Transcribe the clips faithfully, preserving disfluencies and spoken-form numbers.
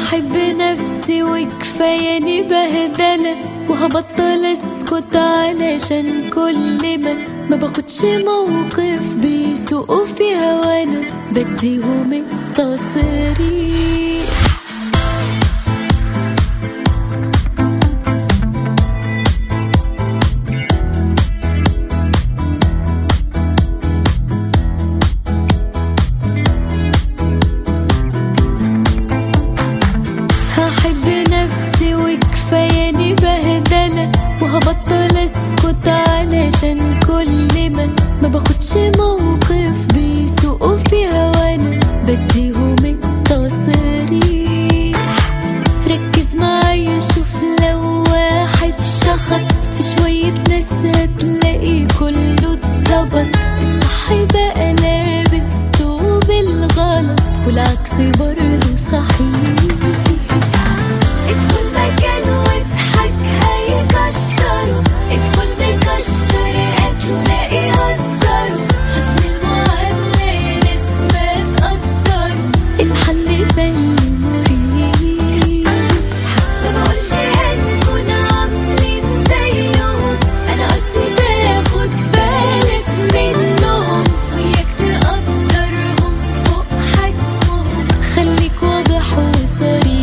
هحب نفسي وكفاياني بهدلة، وهبطل اسكت علشان كل ما ما باخدش موقف بيسوقوا في هوانا بديهم التصريح. وهبطل اسكت علشان كل ما ما باخدش موقف بيسوقوا في هوانا بديهم التصريح. ركز معايا شوف لو واحد شخط في شوية ناس هتلاقي كله اتظبط. الصح بقى لابس ثوب الغلط والعكس برضه صحيح. ادخل مكان واضحك هيكشروا، ادخل مكشر هتلاقي هزروا. حسن المعاملة ناس ما تقدروا، الحل سهل مريح. ما بقولش هنكون عاملين زيهم، انا قصدي تاخد بالك منهم وياك تقدرهم فوق حجمهم. خليك واضح وصريح.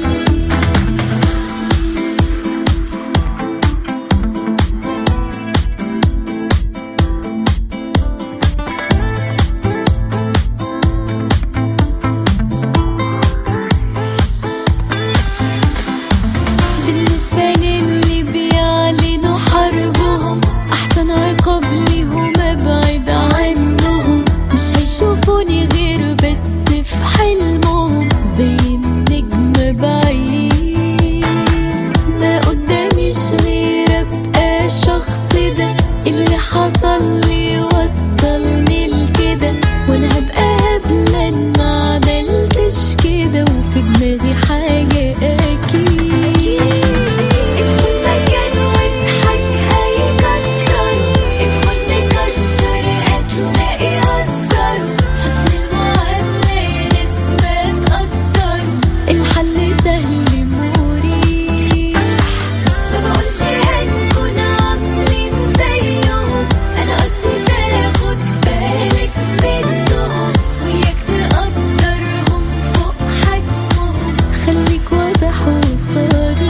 بالنسبة للي بيعلنوا حربهم، أحسن عقاب ليهم أبعد عنهم. مش هيشوفوني غير بس في حلمهم زي النجم بعيد. ما قداميش غير أبقى الشخص ده، اللي حصل لي وصلني لكده. وأنا هبقى هبلة إن ما عملتش كده، وفي دماغي حاجة أكيد. ادخل مكان واضحك هيكشروا، ادخل مكشر هتلاقي هزروا. حسن المعاملة ناس ما تقدروا، الحل سهل مريح. ما بقولش هنكون عاملين زيهم، أنا قصدي تاخد بالك منهم وياك تقدرهم فوق حجمهم. خليك واضح وصريح.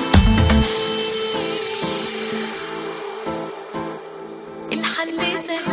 الحل سهل.